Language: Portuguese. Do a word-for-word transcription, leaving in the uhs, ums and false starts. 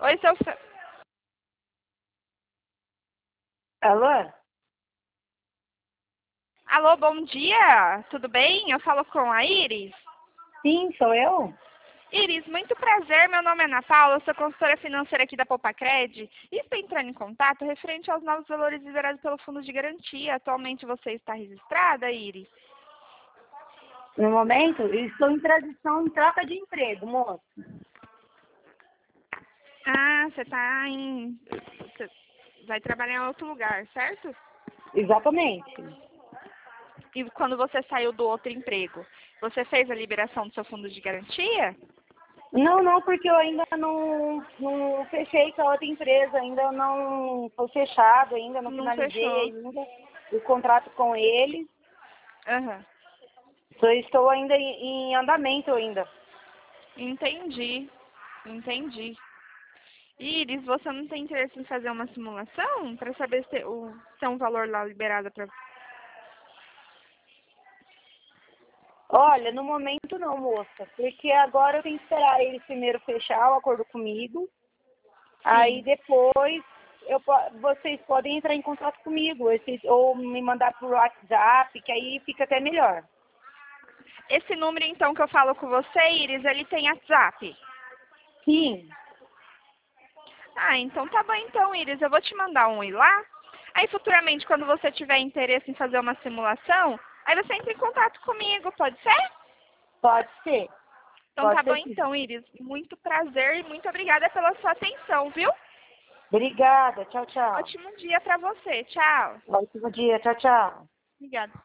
Oi, seu... Fe- Alô? Alô, bom dia, tudo bem? Eu falo com a Iris. Sim, sou eu? Iris, muito prazer, meu nome é Ana Paula, eu sou consultora financeira aqui da Poupacred e estou entrando em contato referente aos novos valores liberados pelo Fundo de Garantia. Atualmente você está registrada, Iris? No momento, eu estou em transição em troca de emprego, moço. Ah, você está em... Você vai trabalhar em outro lugar, certo? Exatamente. E quando você saiu do outro emprego, você fez a liberação do seu fundo de garantia? Não, não, porque eu ainda não, não fechei com a outra empresa, ainda não foi fechado, ainda não Não finalizei fechou. ainda o contrato com eles. Aham. Só estou ainda em, em andamento ainda. Entendi. Entendi. Iris, você não tem interesse em fazer uma simulação para saber se, o, se é um valor lá liberado para... Olha, no momento não, moça, porque agora eu tenho que esperar eles primeiro fechar o acordo comigo. Aí Sim. depois eu, po- vocês podem entrar em contato comigo, esses, ou me mandar por WhatsApp, que aí fica até melhor. Esse número, então, que eu falo com você, Iris, ele tem WhatsApp? Sim, Ah, então tá bom então, Iris. Eu vou te mandar um ir lá. Aí, futuramente, quando você tiver interesse em fazer uma simulação, aí você entra em contato comigo, pode ser? pode ser. Então tá Pode bom ser sim. então, Iris. Muito prazer e muito obrigada pela sua atenção, viu? Obrigada. Tchau, tchau. Ótimo dia pra você. Tchau. Ótimo dia. Tchau, tchau. Obrigada.